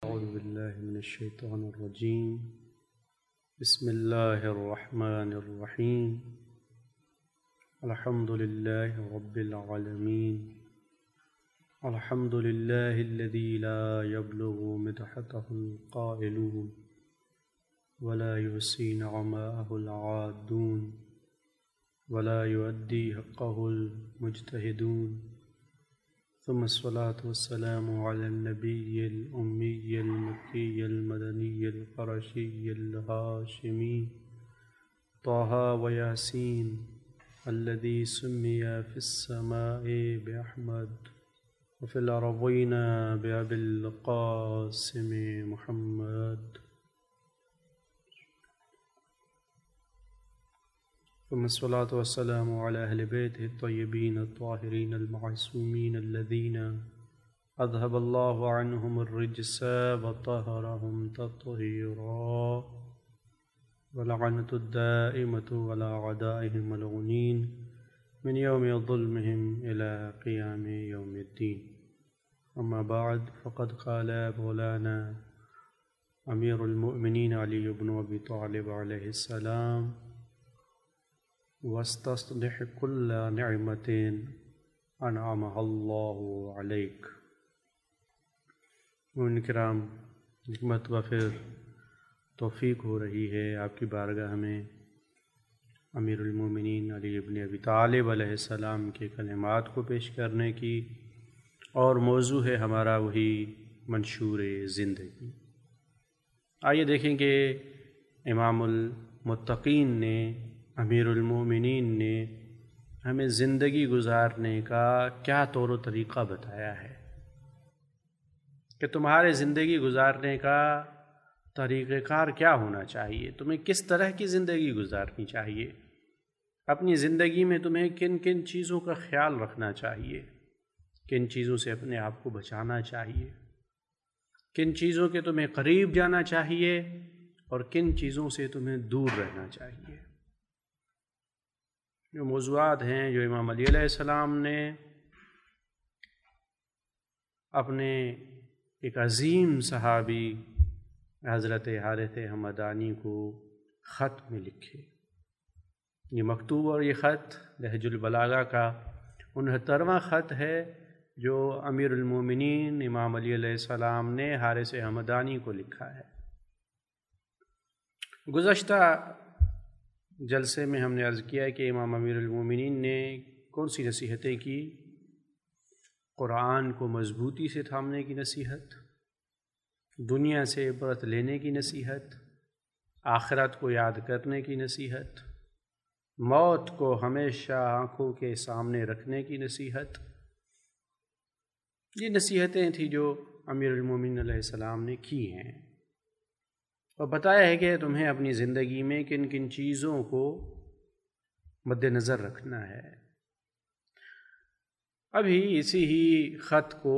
أعوذ بالله من الشيطان الرجيم. بسم الله الرحمن الرحيم. الحمد لله رب العالمين. الحمد لله الذي لا يبلغ مدحته القائلون ولا يحصي نعماءه العادون ولا يؤدي حقه المجتهدون. ثم الصلاة والسلام على النبي الأمي المكي المدني القرشي الهاشمي طه وياسين الذي سمي في السماء بأحمد وفي الأرضين بأبي القاسم محمد. ثم الصلاة والسلام على أهل بيته الطيبين الطاهرين المعصومين الذين أذهب الله عنهم الرجس وطهرهم تطهيرا، ولعنة الدائمة على أعدائهم ملعونين من يوم ظلمهم إلى قيام يوم الدين. أما بعد، فقد قال مولانا أمير المؤمنين علي بن أبي طالب عليه السلام: وَاسْتَصْلِحْ كُلَّ نِعْمَةٍ أَنْعَمَهَا اللَّهُ عَلَيْكَ. مومنین کرام، ایک مرتبہ پھر توفیق ہو رہی ہے آپ کی بارگاہ میں امیر المومنین علی ابن ابی طالب علیہ السلام کے کلمات کو پیش کرنے کی، اور موضوع ہے ہمارا وہی منشور زندگی. آئیے دیکھیں کہ امام المتقین نے، امیر المومنین نے ہمیں زندگی گزارنے کا کیا طور و طریقہ بتایا ہے کہ تمہارے زندگی گزارنے کا طریقہ کار کیا ہونا چاہیے، تمہیں کس طرح کی زندگی گزارنی چاہیے، اپنی زندگی میں تمہیں کن کن چیزوں کا خیال رکھنا چاہیے، کن چیزوں سے اپنے آپ کو بچانا چاہیے، کن چیزوں کے تمہیں قریب جانا چاہیے اور کن چیزوں سے تمہیں دور رہنا چاہیے. جو موضوعات ہیں جو امام علی علیہ السلام نے اپنے ایک عظیم صحابی حضرت حارث ہمدانی کو خط میں لکھے. یہ مکتوب اور یہ خط نہج البلاغہ کا 69واں خط ہے جو امیر المومنین امام علی علیہ السلام نے حارث ہمدانی کو لکھا ہے. گزشتہ جلسے میں ہم نے عرض کیا ہے کہ امام امیر المومنین نے کون سی نصیحتیں کی؟ قرآن کو مضبوطی سے تھامنے کی نصیحت، دنیا سے عبرت لینے کی نصیحت، آخرت کو یاد کرنے کی نصیحت، موت کو ہمیشہ آنکھوں کے سامنے رکھنے کی نصیحت. یہ نصیحتیں تھیں جو امیر المومنین علیہ السلام نے کی ہیں، اور بتایا ہے کہ تمہیں اپنی زندگی میں کن کن چیزوں کو مد نظر رکھنا ہے. ابھی اسی ہی خط کو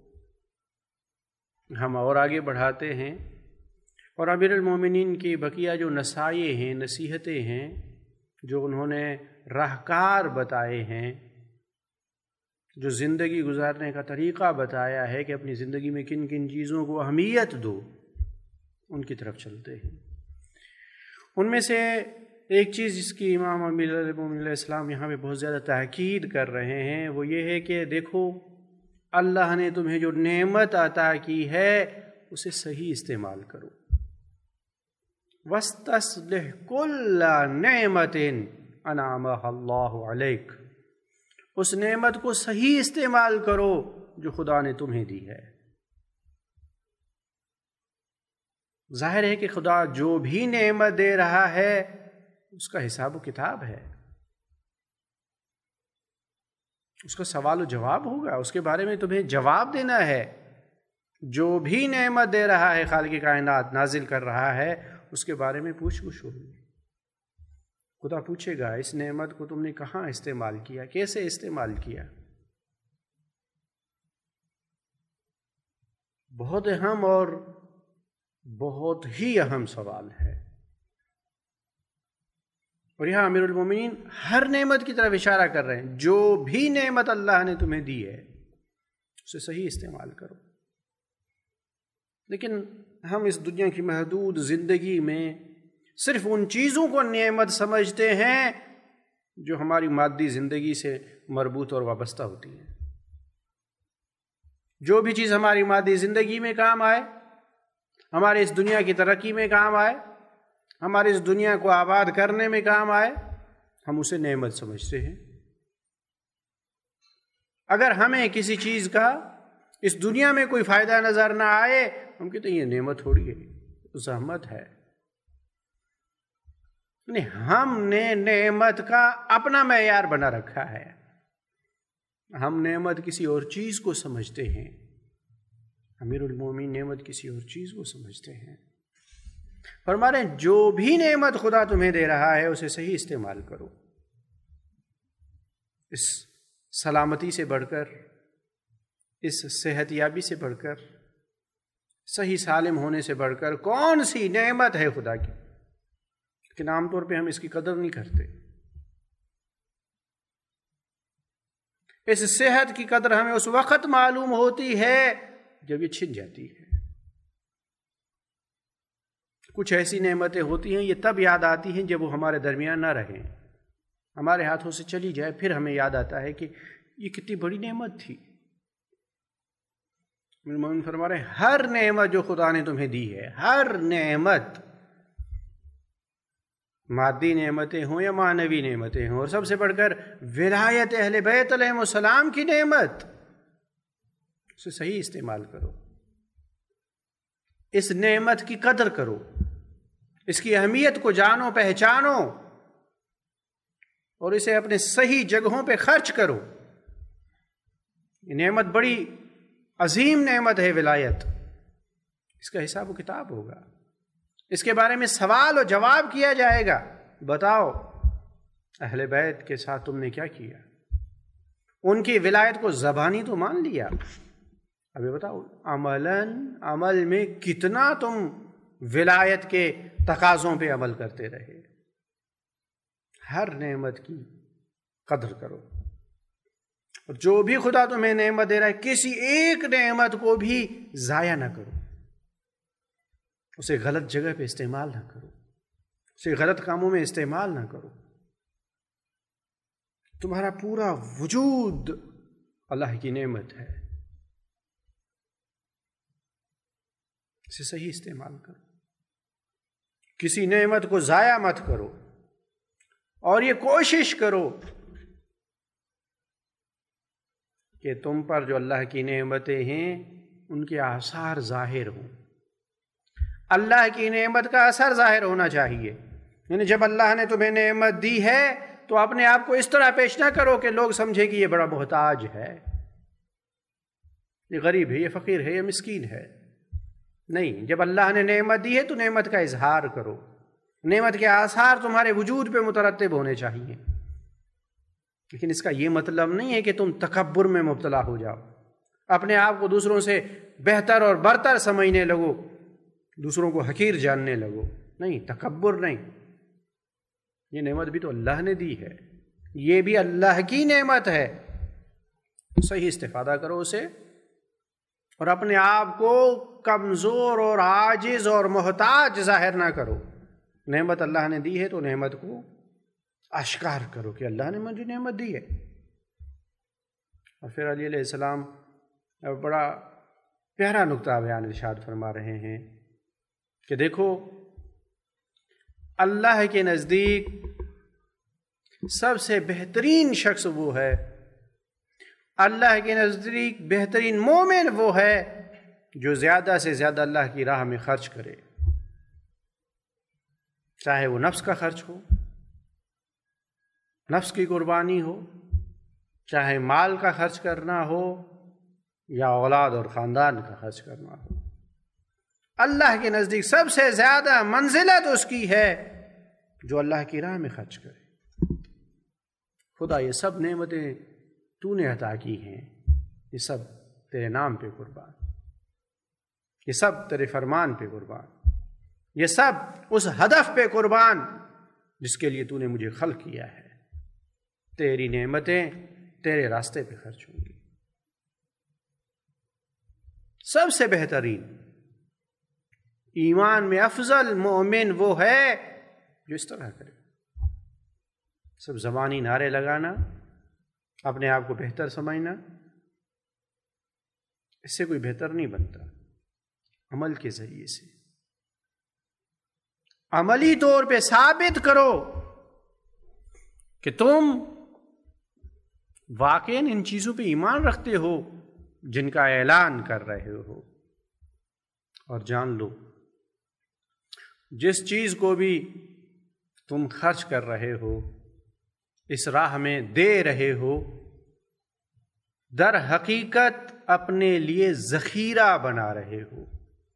ہم اور آگے بڑھاتے ہیں، اور امیر المومنین کی بقیہ جو نصائح ہیں، نصیحتیں ہیں، جو انہوں نے راہکار بتائے ہیں، جو زندگی گزارنے کا طریقہ بتایا ہے کہ اپنی زندگی میں کن کن چیزوں کو اہمیت دو، ان کی طرف چلتے ہیں. ان میں سے ایک چیز جس کی امام امیر المومنین علیہ السلام یہاں پہ بہت زیادہ تاکید کر رہے ہیں وہ یہ ہے کہ دیکھو، اللہ نے تمہیں جو نعمت عطا کی ہے اسے صحیح استعمال کرو. وَاسْتَصْلِحْ كُلَّ نِعْمَةٍ أَنْعَمَهَا اللَّهُ عَلَيْكَ. اس نعمت کو صحیح استعمال کرو جو خدا نے تمہیں دی ہے. ظاہر ہے کہ خدا جو بھی نعمت دے رہا ہے اس کا حساب و کتاب ہے، اس کا سوال و جواب ہوگا، اس کے بارے میں تمہیں جواب دینا ہے. جو بھی نعمت دے رہا ہے خالق کائنات، نازل کر رہا ہے، اس کے بارے میں پوچھ گچھ ہوگی. خدا پوچھے گا اس نعمت کو تم نے کہاں استعمال کیا، کیسے استعمال کیا. بہت اہم اور بہت ہی اہم سوال ہے. اور یہاں امیر المومنین ہر نعمت کی طرف اشارہ کر رہے ہیں، جو بھی نعمت اللہ نے تمہیں دی ہے اسے صحیح استعمال کرو. لیکن ہم اس دنیا کی محدود زندگی میں صرف ان چیزوں کو نعمت سمجھتے ہیں جو ہماری مادی زندگی سے مربوط اور وابستہ ہوتی ہیں۔ جو بھی چیز ہماری مادی زندگی میں کام آئے، ہمارے اس دنیا کی ترقی میں کام آئے، ہمارے اس دنیا کو آباد کرنے میں کام آئے، ہم اسے نعمت سمجھتے ہیں۔ اگر ہمیں کسی چیز کا اس دنیا میں کوئی فائدہ نظر نہ آئے، ہم کہتے ہیں یہ نعمت تھوڑی ہے، زحمت ہے۔ ہم نے نعمت کا اپنا معیار بنا رکھا ہے، ہم نعمت کسی اور چیز کو سمجھتے ہیں۔ امیر المومنین نعمت کسی اور چیز کو سمجھتے ہیں۔ فرما رہے ہیں جو بھی نعمت خدا تمہیں دے رہا ہے اسے صحیح استعمال کرو۔ اس سلامتی سے بڑھ کر، اس صحت یابی سے بڑھ کر، صحیح سالم ہونے سے بڑھ کر کون سی نعمت ہے خدا کی؟ لیکن عام طور پہ ہم اس کی قدر نہیں کرتے۔ اس صحت کی قدر ہمیں اس وقت معلوم ہوتی ہے جب یہ چھن جاتی ہے۔ کچھ ایسی نعمتیں ہوتی ہیں یہ تب یاد آتی ہیں جب وہ ہمارے درمیان نہ رہیں، ہمارے ہاتھوں سے چلی جائے، پھر ہمیں یاد آتا ہے کہ یہ کتنی بڑی نعمت تھی۔ مومن فرما رہے ہیں ہر نعمت جو خدا نے تمہیں دی ہے، ہر نعمت، مادی نعمتیں ہوں یا معنوی نعمتیں ہوں، اور سب سے بڑھ کر ولایت اہل بیت علیہم السلام کی نعمت، اسے صحیح استعمال کرو، اس نعمت کی قدر کرو، اس کی اہمیت کو جانو، پہچانو، اور اسے اپنے صحیح جگہوں پہ خرچ کرو۔ یہ نعمت بڑی عظیم نعمت ہے، ولایت، اس کا حساب و کتاب ہوگا، اس کے بارے میں سوال و جواب کیا جائے گا۔ بتاؤ اہل بیت کے ساتھ تم نے کیا کیا؟ ان کی ولایت کو زبانی تو مان لیا، ابھی بتاؤ عمل میں کتنا تم ولایت کے تقاضوں پہ عمل کرتے رہے؟ ہر نعمت کی قدر کرو، اور جو بھی خدا تمہیں نعمت دے رہا ہے کسی ایک نعمت کو بھی ضائع نہ کرو، اسے غلط جگہ پہ استعمال نہ کرو، اسے غلط کاموں میں استعمال نہ کرو۔ تمہارا پورا وجود اللہ کی نعمت ہے، اسے صحیح استعمال کرو، کسی نعمت کو ضائع مت کرو، اور یہ کوشش کرو کہ تم پر جو اللہ کی نعمتیں ہیں ان کے آثار ظاہر ہوں۔ اللہ کی نعمت کا اثر ظاہر ہونا چاہیے، یعنی جب اللہ نے تمہیں نعمت دی ہے تو اپنے آپ کو اس طرح پیش نہ کرو کہ لوگ سمجھے کہ یہ بڑا محتاج ہے، یہ غریب ہے، یہ فقیر ہے، یہ مسکین ہے۔ نہیں، جب اللہ نے نعمت دی ہے تو نعمت کا اظہار کرو، نعمت کے آثار تمہارے وجود پہ مترتب ہونے چاہیے۔ لیکن اس کا یہ مطلب نہیں ہے کہ تم تکبر میں مبتلا ہو جاؤ، اپنے آپ کو دوسروں سے بہتر اور برتر سمجھنے لگو، دوسروں کو حقیر جاننے لگو۔ نہیں، تکبر نہیں، یہ نعمت بھی تو اللہ نے دی ہے، یہ بھی اللہ کی نعمت ہے، صحیح استفادہ کرو اسے، اور اپنے آپ کو کمزور اور عاجز اور محتاج ظاہر نہ کرو۔ نعمت اللہ نے دی ہے تو نعمت کو اشکار کرو کہ اللہ نے مجھے نعمت دی ہے۔ اور پھر علی علیہ السلام بڑا پیارا نقطہ بیان ارشاد فرما رہے ہیں کہ دیکھو اللہ کے نزدیک سب سے بہترین شخص وہ ہے، اللہ کے نزدیک بہترین مومن وہ ہے جو زیادہ سے زیادہ اللہ کی راہ میں خرچ کرے، چاہے وہ نفس کا خرچ ہو، نفس کی قربانی ہو، چاہے مال کا خرچ کرنا ہو یا اولاد اور خاندان کا خرچ کرنا ہو۔ اللہ کے نزدیک سب سے زیادہ منزلت اس کی ہے جو اللہ کی راہ میں خرچ کرے۔ خدا یہ سب نعمتیں تو نے عطا کی ہیں، یہ سب تیرے نام پہ قربان، یہ سب تیرے فرمان پہ قربان، یہ سب اس ہدف پہ قربان جس کے لیے تو نے مجھے خلق کیا ہے۔ تیری نعمتیں تیرے راستے پہ خرچ ہوں گی۔ سب سے بہترین ایمان میں افضل مومن وہ ہے جو اس طرح کرے۔ سب زبانی نعرے لگانا، اپنے آپ کو بہتر سمجھنا، اس سے کوئی بہتر نہیں بنتا۔ عمل کے ذریعے سے عملی طور پہ ثابت کرو کہ تم واقعاً ان چیزوں پہ ایمان رکھتے ہو جن کا اعلان کر رہے ہو، اور جان لو جس چیز کو بھی تم خرچ کر رہے ہو، اس راہ میں دے رہے ہو، در حقیقت اپنے لیے ذخیرہ بنا رہے ہو۔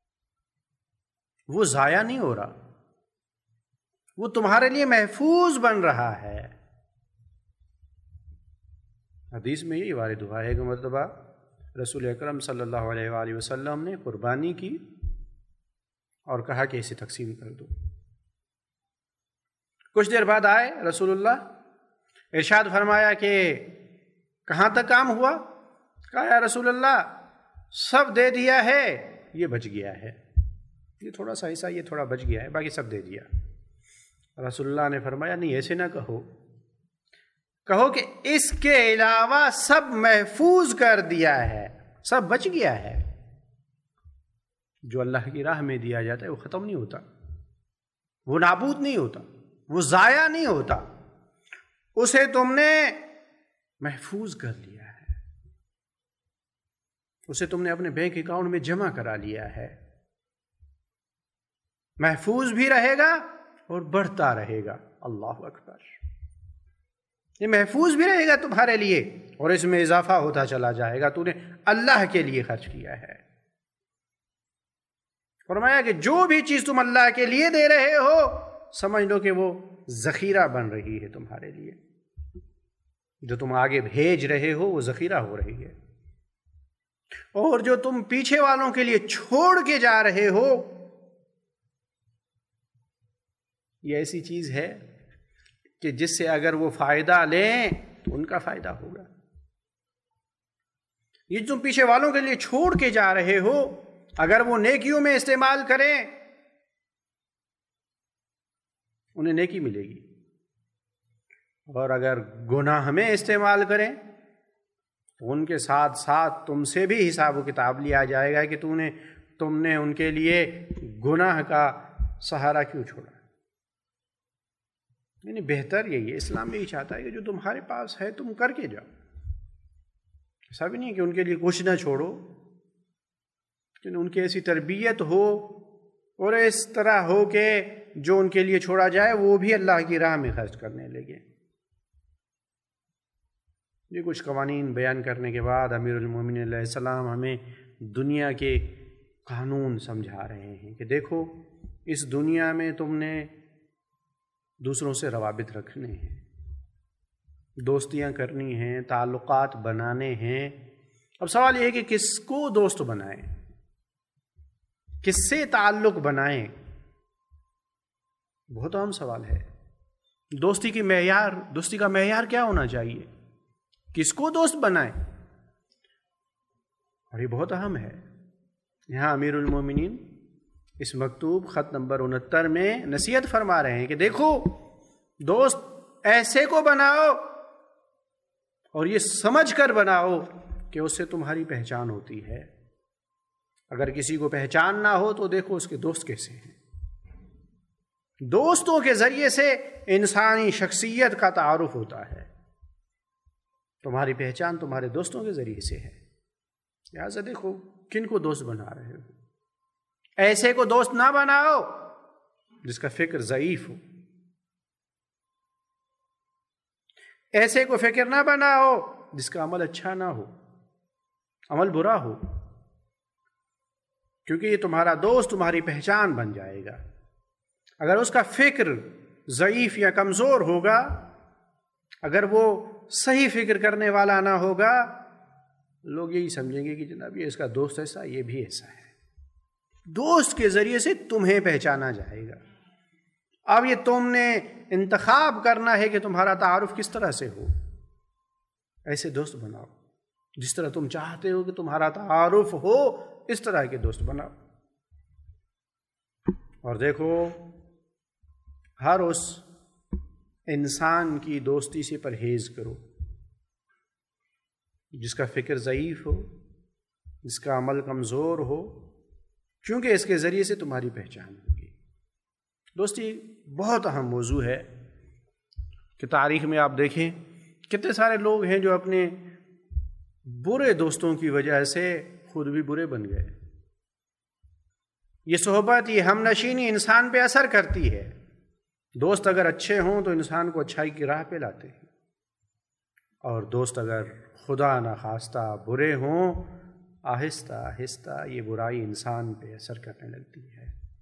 وہ ضائع نہیں ہو رہا، وہ تمہارے لیے محفوظ بن رہا ہے۔ حدیث میں یہی وارد ہوا ہے کہ مرتبہ رسول اکرم صلی اللہ علیہ وآلہ وسلم نے قربانی کی اور کہا کہ اسے تقسیم کر دو۔ کچھ دیر بعد آئے رسول اللہ، ارشاد فرمایا کہ کہاں تک کام ہوا؟ کہا یا رسول اللہ سب دے دیا ہے، یہ بچ گیا ہے، یہ تھوڑا سا حصہ، یہ تھوڑا بچ گیا ہے، باقی سب دے دیا۔ رسول اللہ نے فرمایا نہیں، ایسے نہ کہو، کہو کہ اس کے علاوہ سب محفوظ کر دیا ہے، سب بچ گیا ہے۔ جو اللہ کی راہ میں دیا جاتا ہے وہ ختم نہیں ہوتا، وہ نابود نہیں ہوتا، وہ ضائع نہیں ہوتا، اسے تم نے محفوظ کر لیا ہے، اسے تم نے اپنے بینک اکاؤنٹ میں جمع کرا لیا ہے، محفوظ بھی رہے گا اور بڑھتا رہے گا۔ اللہ اکبر، یہ محفوظ بھی رہے گا تمہارے لیے اور اس میں اضافہ ہوتا چلا جائے گا، تو نے اللہ کے لیے خرچ کیا ہے۔ فرمایا کہ جو بھی چیز تم اللہ کے لیے دے رہے ہو سمجھ لو کہ وہ ذخیرہ بن رہی ہے تمہارے لیے، جو تم آگے بھیج رہے ہو وہ ذخیرہ ہو رہی ہے، اور جو تم پیچھے والوں کے لیے چھوڑ کے جا رہے ہو یہ ایسی چیز ہے کہ جس سے اگر وہ فائدہ لیں تو ان کا فائدہ ہوگا۔ یہ تم پیچھے والوں کے لیے چھوڑ کے جا رہے ہو اگر وہ نیکیوں میں استعمال کریں انہیں نیکی ملے گی، اور اگر گناہ میں استعمال کریں تو ان کے ساتھ ساتھ تم سے بھی حساب و کتاب لیا جائے گا کہ تم نے ان کے لیے گناہ کا سہارا کیوں چھوڑا۔ یعنی بہتر یہی ہے، اسلام یہی چاہتا ہے کہ جو تمہارے پاس ہے تم کر کے جاؤ، ایسا بھی نہیں کہ ان کے لیے کچھ نہ چھوڑو، کہ ان کی ایسی تربیت ہو اور اس طرح ہو کہ جو ان کے لیے چھوڑا جائے وہ بھی اللہ کی راہ میں خرچ کرنے لگے۔ یہ کچھ قوانین بیان کرنے کے بعد امیر المومنین علیہ السلام ہمیں دنیا کے قانون سمجھا رہے ہیں کہ دیکھو اس دنیا میں تم نے دوسروں سے روابط رکھنے ہیں، دوستیاں کرنی ہیں، تعلقات بنانے ہیں۔ اب سوال یہ ہے کہ کس کو دوست بنائیں، کس سے تعلق بنائیں؟ بہت اہم سوال ہے۔ دوستی کا معیار کیا ہونا چاہیے؟ کس کو دوست بنائیں؟ اور یہ بہت اہم ہے۔ یہاں امیر المومنین اس مکتوب خط نمبر 69 میں نصیحت فرما رہے ہیں کہ دیکھو دوست ایسے کو بناؤ اور یہ سمجھ کر بناؤ کہ اس سے تمہاری پہچان ہوتی ہے۔ اگر کسی کو پہچان نہ ہو تو دیکھو اس کے دوست کیسے ہیں۔ دوستوں کے ذریعے سے انسانی شخصیت کا تعارف ہوتا ہے۔ تمہاری پہچان تمہارے دوستوں کے ذریعے سے ہے، لہٰذا دیکھو کن کو دوست بنا رہے ہو۔ ایسے کو دوست نہ بناؤ جس کا فکر ضعیف ہو، ایسے کو فکر نہ بناؤ جس کا عمل اچھا نہ ہو، عمل برا ہو، کیونکہ یہ تمہارا دوست تمہاری پہچان بن جائے گا۔ اگر اس کا فکر ضعیف یا کمزور ہوگا، اگر وہ صحیح فکر کرنے والا نہ ہوگا، لوگ یہی سمجھیں گے کہ جناب یہ اس کا دوست ایسا، یہ بھی ایسا ہے۔ دوست کے ذریعے سے تمہیں پہچانا جائے گا۔ اب یہ تم نے انتخاب کرنا ہے کہ تمہارا تعارف کس طرح سے ہو۔ ایسے دوست بناؤ جس طرح تم چاہتے ہو کہ تمہارا تعارف ہو، اس طرح کے دوست بناؤ۔ اور دیکھو ہر اس انسان کی دوستی سے پرہیز کرو جس کا فکر ضعیف ہو، جس کا عمل کمزور ہو، کیونکہ اس کے ذریعے سے تمہاری پہچان ہوگی۔ دوستی بہت اہم موضوع ہے کہ تاریخ میں آپ دیکھیں کتنے سارے لوگ ہیں جو اپنے برے دوستوں کی وجہ سے خود بھی برے بن گئے۔ یہ صحبت، یہ ہم نشینی انسان پہ اثر کرتی ہے۔ دوست اگر اچھے ہوں تو انسان کو اچھائی کی راہ پہ لاتے ہیں، اور دوست اگر خدا نخواستہ برے ہوں، آہستہ آہستہ یہ برائی انسان پہ اثر کرنے لگتی ہے۔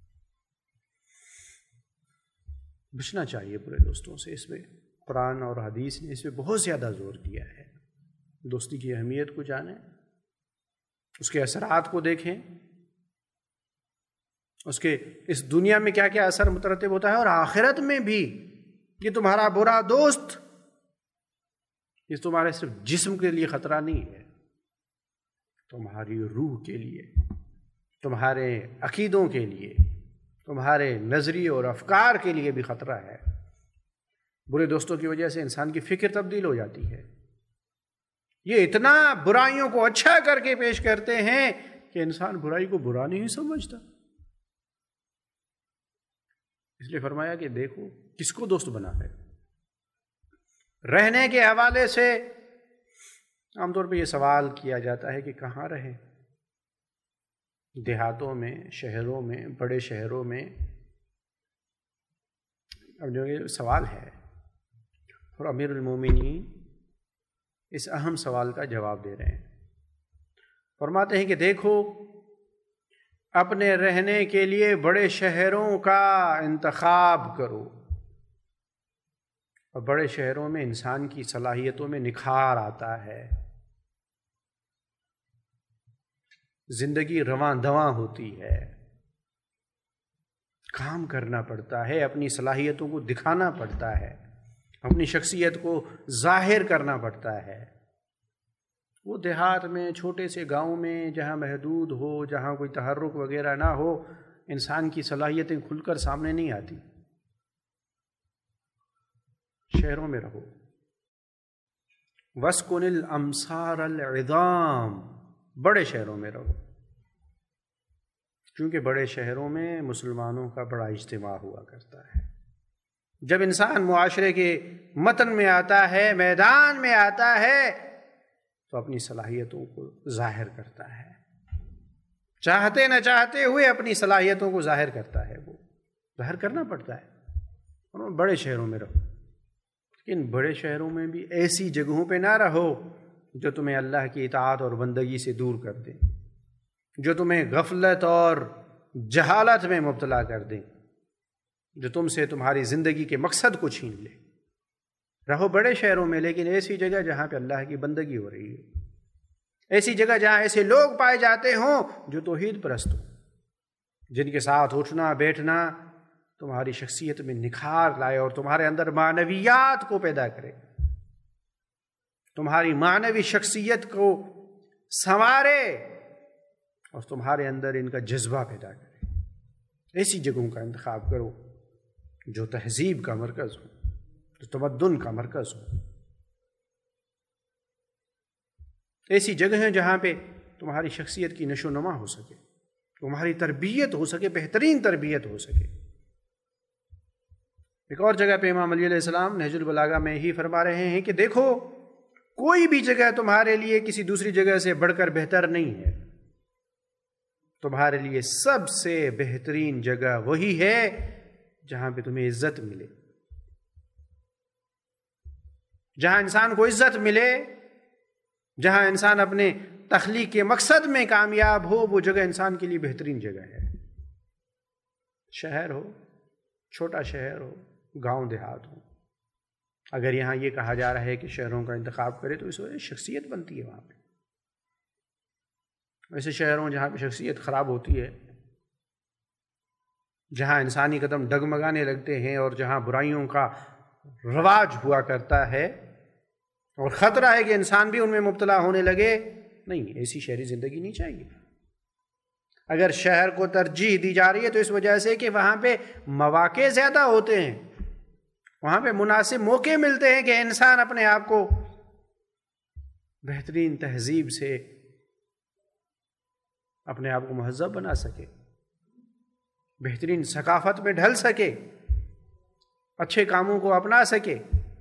بچنا چاہیے برے دوستوں سے۔ اس میں قرآن اور حدیث نے اس پہ بہت زیادہ زور دیا ہے۔ دوستی کی اہمیت کو جانیں، اس کے اثرات کو دیکھیں، اس کے اس دنیا میں کیا کیا اثر مترتب ہوتا ہے، اور آخرت میں بھی یہ تمہارا برا دوست یہ تمہارے صرف جسم کے لیے خطرہ نہیں ہے، تمہاری روح کے لیے، تمہارے عقیدوں کے لیے، تمہارے نظریے اور افکار کے لیے بھی خطرہ ہے۔ برے دوستوں کی وجہ سے انسان کی فکر تبدیل ہو جاتی ہے۔ یہ اتنا برائیوں کو اچھا کر کے پیش کرتے ہیں کہ انسان برائی کو برا نہیں سمجھتا۔ اس لیے فرمایا کہ دیکھو کس کو دوست بنا ہے۔ رہنے کے حوالے سے عام طور پہ یہ سوال کیا جاتا ہے کہ کہاں رہیں، دیہاتوں میں، شہروں میں، بڑے شہروں میں۔ اب جو یہ سوال ہے، اور امیر المومنین اس اہم سوال کا جواب دے رہے ہیں۔ فرماتے ہیں کہ دیکھو اپنے رہنے کے لیے بڑے شہروں کا انتخاب کرو، اور بڑے شہروں میں انسان کی صلاحیتوں میں نکھار آتا ہے، زندگی رواں دواں ہوتی ہے، کام کرنا پڑتا ہے، اپنی صلاحیتوں کو دکھانا پڑتا ہے، اپنی شخصیت کو ظاہر کرنا پڑتا ہے۔ وہ دیہات میں، چھوٹے سے گاؤں میں جہاں محدود ہو، جہاں کوئی تحرک وغیرہ نہ ہو، انسان کی صلاحیتیں کھل کر سامنے نہیں آتی۔ شہروں میں رہو۔ وَاسْكُنِ الْأَمْصَارَ الْعِظَامَ، بڑے شہروں میں رہو، کیونکہ بڑے شہروں میں مسلمانوں کا بڑا اجتماع ہوا کرتا ہے۔ جب انسان معاشرے کے متن میں آتا ہے، میدان میں آتا ہے، تو اپنی صلاحیتوں کو ظاہر کرتا ہے، چاہتے نہ چاہتے ہوئے اپنی صلاحیتوں کو ظاہر کرتا ہے، وہ ظاہر کرنا پڑتا ہے۔ اور بڑے شہروں میں رہو، لیکن بڑے شہروں میں بھی ایسی جگہوں پہ نہ رہو جو تمہیں اللہ کی اطاعت اور بندگی سے دور کر دیں، جو تمہیں غفلت اور جہالت میں مبتلا کر دیں، جو تم سے تمہاری زندگی کے مقصد کو چھین لے۔ رہو بڑے شہروں میں، لیکن ایسی جگہ جہاں پہ اللہ کی بندگی ہو رہی ہے، ایسی جگہ جہاں ایسے لوگ پائے جاتے ہوں جو توحید پرست ہوں، جن کے ساتھ اٹھنا بیٹھنا تمہاری شخصیت میں نکھار لائے اور تمہارے اندر معنویات کو پیدا کرے، تمہاری معنوی شخصیت کو سنوارے اور تمہارے اندر ان کا جذبہ پیدا کرے۔ ایسی جگہوں کا انتخاب کرو جو تہذیب کا مرکز ہو، جو تمدن کا مرکز ہو۔ ایسی جگہیں جہاں پہ تمہاری شخصیت کی نشو و نما ہو سکے، تمہاری تربیت ہو سکے، بہترین تربیت ہو سکے۔ ایک اور جگہ پہ امام علی علیہ السلام نہج البلاغہ میں ہی فرما رہے ہیں کہ دیکھو کوئی بھی جگہ تمہارے لیے کسی دوسری جگہ سے بڑھ کر بہتر نہیں ہے، تمہارے لیے سب سے بہترین جگہ وہی ہے جہاں پہ تمہیں عزت ملے، جہاں انسان کو عزت ملے، جہاں انسان اپنے تخلیق کے مقصد میں کامیاب ہو، وہ جگہ انسان کے لیے بہترین جگہ ہے۔ شہر ہو، چھوٹا شہر ہو، گاؤں دیہات ہو، اگر یہاں یہ کہا جا رہا ہے کہ شہروں کا انتخاب کرے تو اس وجہ شخصیت بنتی ہے وہاں پہ۔ ایسے شہروں جہاں پہ شخصیت خراب ہوتی ہے، جہاں انسانی قدم ڈگمگانے لگتے ہیں اور جہاں برائیوں کا رواج ہوا کرتا ہے اور خطرہ ہے کہ انسان بھی ان میں مبتلا ہونے لگے، نہیں، ایسی شہری زندگی نہیں چاہیے۔ اگر شہر کو ترجیح دی جا رہی ہے تو اس وجہ سے کہ وہاں پہ مواقع زیادہ ہوتے ہیں، وہاں پہ مناسب موقع ملتے ہیں کہ انسان اپنے آپ کو بہترین تہذیب سے اپنے آپ کو مہذب بنا سکے، بہترین ثقافت میں ڈھل سکے، اچھے کاموں کو اپنا سکے۔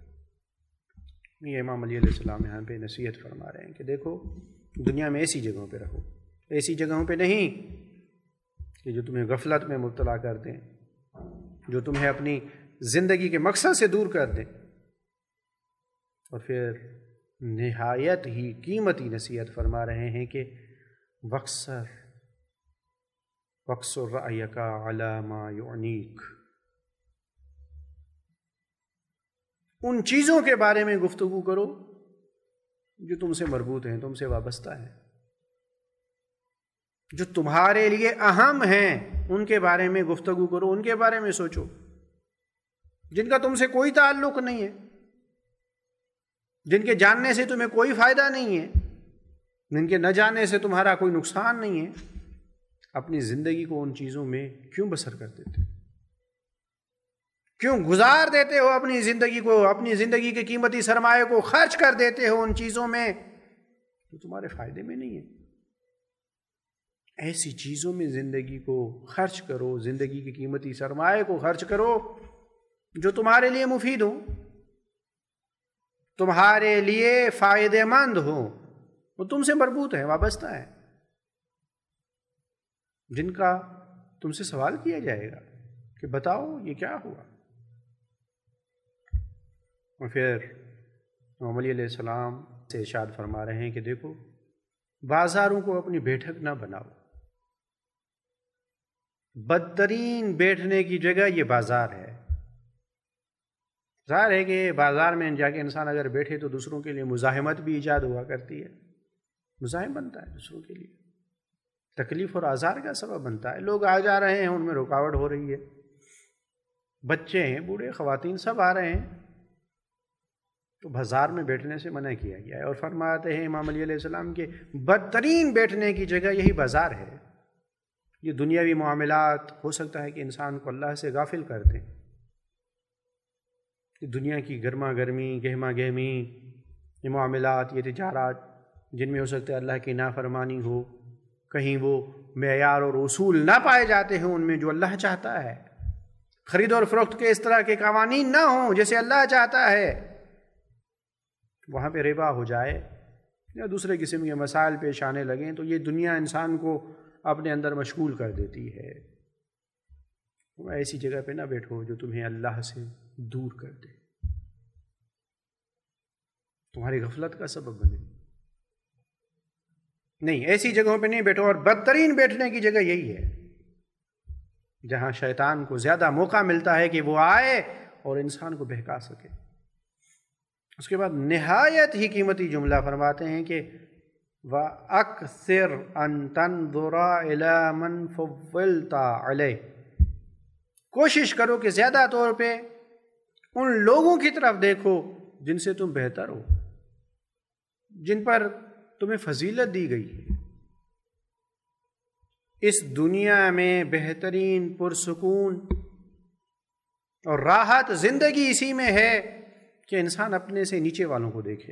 یہ امام علیہ السلام یہاں پہ نصیحت فرما رہے ہیں کہ دیکھو دنیا میں ایسی جگہوں پہ رہو، ایسی جگہوں پہ نہیں کہ جو تمہیں غفلت میں مبتلا کر دیں، جو تمہیں اپنی زندگی کے مقصد سے دور کر دیں۔ اور پھر نہایت ہی قیمتی نصیحت فرما رہے ہیں کہ وَاقْصُرْ رَأْيَكَ عَلَى مَا يُعْنِيكَ، ان چیزوں کے بارے میں گفتگو کرو جو تم سے مربوط ہیں، تم سے وابستہ ہیں، جو تمہارے لیے اہم ہیں، ان کے بارے میں گفتگو کرو، ان کے بارے میں سوچو، جن کا تم سے کوئی تعلق نہیں ہے، جن کے جاننے سے تمہیں کوئی فائدہ نہیں ہے، جن کے نہ جاننے سے تمہارا کوئی نقصان نہیں ہے۔ اپنی زندگی کو ان چیزوں میں کیوں بسر کر دیتے ہو؟ کیوں گزار دیتے ہو اپنی زندگی کو، اپنی زندگی کے قیمتی سرمایہ کو خرچ کر دیتے ہو ان چیزوں میں جو تمہارے فائدے میں نہیں ہے؟ ایسی چیزوں میں زندگی کو خرچ کرو، زندگی کے قیمتی سرمایہ کو خرچ کرو جو تمہارے لیے مفید ہو، تمہارے لیے فائدے مند ہو، وہ تم سے مربوط ہے، وابستہ ہے، جن کا تم سے سوال کیا جائے گا کہ بتاؤ یہ کیا ہوا۔ اور پھر امام علیہ السلام سے ارشاد فرما رہے ہیں کہ دیکھو بازاروں کو اپنی بیٹھک نہ بناؤ، بدترین بیٹھنے کی جگہ یہ بازار ہے۔ ظاہر ہے کہ بازار میں جا کے انسان اگر بیٹھے تو دوسروں کے لیے مزاحمت بھی ایجاد ہوا کرتی ہے، مزاحم بنتا ہے دوسروں کے لیے، تکلیف اور آزار کا سبب بنتا ہے۔ لوگ آ جا رہے ہیں، ان میں رکاوٹ ہو رہی ہے، بچے ہیں، بوڑھے، خواتین سب آ رہے ہیں، تو بازار میں بیٹھنے سے منع کیا گیا ہے۔ اور فرماتے ہیں امام علیہ السلام کہ بدترین بیٹھنے کی جگہ یہی بازار ہے۔ یہ دنیاوی معاملات ہو سکتا ہے کہ انسان کو اللہ سے غافل کر دیں، کہ دنیا کی گرما گرمی، گہما گہمی، یہ معاملات، یہ تجارات جن میں ہو سکتا ہے اللہ کی نافرمانی ہو، کہیں وہ معیار اور اصول نہ پائے جاتے ہیں ان میں جو اللہ چاہتا ہے، خرید اور فروخت کے اس طرح کے قوانین نہ ہوں جیسے اللہ چاہتا ہے، وہاں پہ ربا ہو جائے یا دوسرے قسم کے مسائل پیش آنے لگیں تو یہ دنیا انسان کو اپنے اندر مشغول کر دیتی ہے۔ ایسی جگہ پہ نہ بیٹھو جو تمہیں اللہ سے دور کر دے، تمہاری غفلت کا سبب بنے۔ نہیں، ایسی جگہوں پہ نہیں بیٹھو، اور بدترین بیٹھنے کی جگہ یہی ہے جہاں شیطان کو زیادہ موقع ملتا ہے کہ وہ آئے اور انسان کو بہکا سکے۔ اس کے بعد نہایت ہی قیمتی جملہ فرماتے ہیں کہ وَأَكْثِرْ أَن تَنظُرَ إِلَى مَنْ فُضِّلْتَ عَلَيْهِ، کوشش کرو کہ زیادہ طور پہ ان لوگوں کی طرف دیکھو جن سے تم بہتر ہو، جن پر تمہیں فضیلت دی گئی ہے۔ اس دنیا میں بہترین پرسکون اور راحت زندگی اسی میں ہے کہ انسان اپنے سے نیچے والوں کو دیکھے۔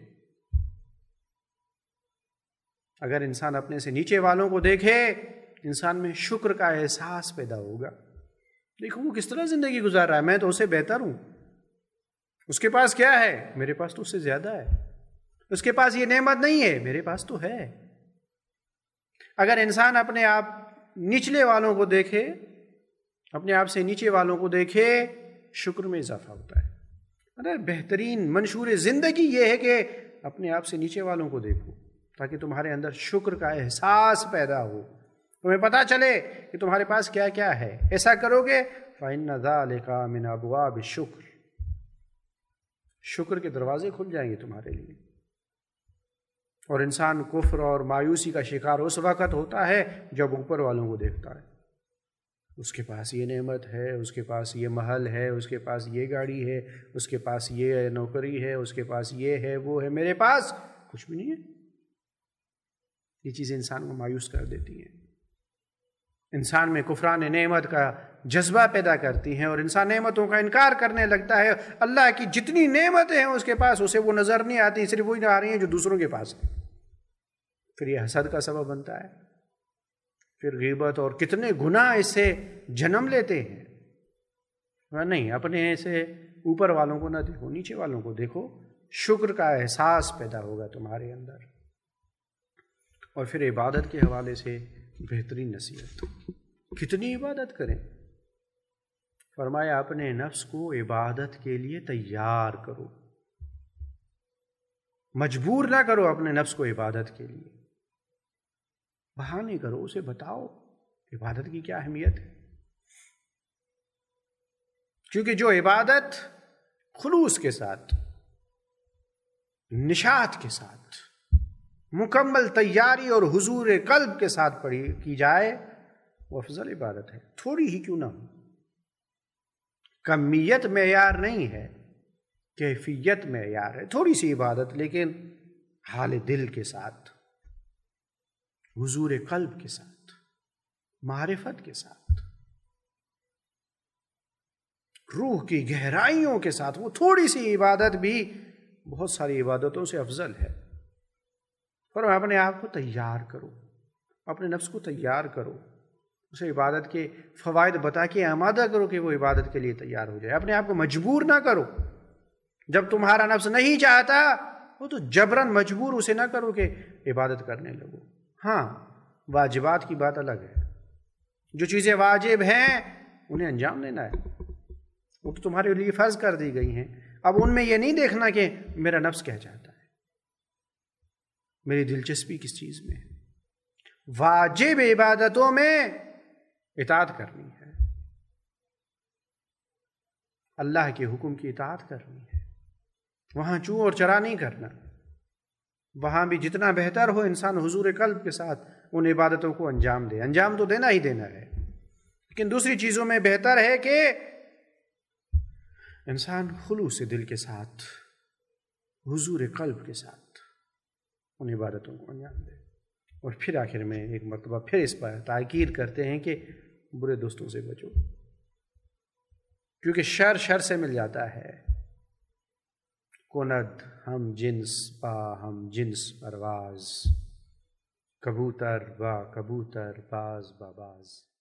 اگر انسان اپنے سے نیچے والوں کو دیکھے، انسان میں شکر کا احساس پیدا ہوگا۔ دیکھو وہ کس طرح زندگی گزار رہا ہے، میں تو اس سے بہتر ہوں، اس کے پاس کیا ہے، میرے پاس تو اس سے زیادہ ہے، اس کے پاس یہ نعمت نہیں ہے، میرے پاس تو ہے۔ اگر انسان اپنے آپ نچلے والوں کو دیکھے، اپنے آپ سے نیچے والوں کو دیکھے، شکر میں اضافہ ہوتا ہے۔ بہترین منشور زندگی یہ ہے کہ اپنے آپ سے نیچے والوں کو دیکھو تاکہ تمہارے اندر شکر کا احساس پیدا ہو، تمہیں پتہ چلے کہ تمہارے پاس کیا کیا ہے۔ ایسا کرو گے فَإِنَّ ذَلِكَ مِنْ أَبْوَابِ الشُّكْرِ، شکر کے دروازے کھل جائیں گے تمہارے لیے۔ اور انسان کفر اور مایوسی کا شکار اس وقت ہوتا ہے جب اوپر والوں کو دیکھتا ہے، اس کے پاس یہ نعمت ہے، اس کے پاس یہ محل ہے، اس کے پاس یہ گاڑی ہے، اس کے پاس یہ نوکری ہے، اس کے پاس یہ ہے، وہ ہے، میرے پاس کچھ بھی نہیں ہے۔ یہ چیزیں انسان کو مایوس کر دیتی ہیں۔ انسان میں کفران نعمت کا جذبہ پیدا کرتی ہیں، اور انسان نعمتوں کا انکار کرنے لگتا ہے۔ اللہ کی جتنی نعمتیں ہیں اس کے پاس، اسے وہ نظر نہیں آتی، صرف وہی آ رہی ہیں جو دوسروں کے پاس ہیں۔ پھر یہ حسد کا سبب بنتا ہے، پھر غیبت اور کتنے گناہ اس سے جنم لیتے ہیں۔ نہیں، اپنے سے اوپر والوں کو نہ دیکھو، نیچے والوں کو دیکھو، شکر کا احساس پیدا ہوگا تمہارے اندر۔ اور پھر عبادت کے حوالے سے بہترین نصیحت، کتنی عبادت کریں؟ فرمایا اپنے نفس کو عبادت کے لیے تیار کرو، مجبور نہ کرو اپنے نفس کو عبادت کے لیے، بہانے کرو، اسے بتاؤ عبادت کی کیا اہمیت ہے۔ کیونکہ جو عبادت خلوص کے ساتھ، نشاط کے ساتھ، مکمل تیاری اور حضور قلب کے ساتھ کی جائے، وہ افضل عبادت ہے، تھوڑی ہی کیوں نہ ہو۔ کمیت معیار نہیں ہے، کیفیت معیار ہے۔ تھوڑی سی عبادت لیکن حال دل کے ساتھ، حضور قلب کے ساتھ، معرفت کے ساتھ، روح کی گہرائیوں کے ساتھ، وہ تھوڑی سی عبادت بھی بہت ساری عبادتوں سے افضل ہے۔ پر اپنے آپ کو تیار کرو، اپنے نفس کو تیار کرو، اسے عبادت کے فوائد بتا کے آمادہ کرو کہ وہ عبادت کے لیے تیار ہو جائے۔ اپنے آپ کو مجبور نہ کرو، جب تمہارا نفس نہیں چاہتا وہ تو جبراً مجبور اسے نہ کرو کہ عبادت کرنے لگو۔ ہاں، واجبات کی بات الگ ہے، جو چیزیں واجب ہیں انہیں انجام دینا ہے، وہ تو تمہارے لیے فرض کر دی گئی ہیں۔ اب ان میں یہ نہیں دیکھنا کہ میرا نفس کیا چاہتا ہے، میری دلچسپی کس چیز میں ہے۔ واجب عبادتوں میں اطاعت کرنی ہے، اللہ کے حکم کی اطاعت کرنی ہے، وہاں چوں اور چرا نہیں کرنا۔ وہاں بھی جتنا بہتر ہو انسان حضور قلب کے ساتھ ان عبادتوں کو انجام دے، انجام تو دینا ہی دینا ہے، لیکن دوسری چیزوں میں بہتر ہے کہ انسان خلوص دل کے ساتھ، حضور قلب کے ساتھ ان عبادتوں کو انجام دے۔ اور پھر آخر میں ایک مرتبہ پھر اس پر تاکید کرتے ہیں کہ برے دوستوں سے بچو، کیونکہ شر سے مل جاتا ہے۔ کند ہم جنس با ہم جنس پرواز، کبوتر با کبوتر باز با باز۔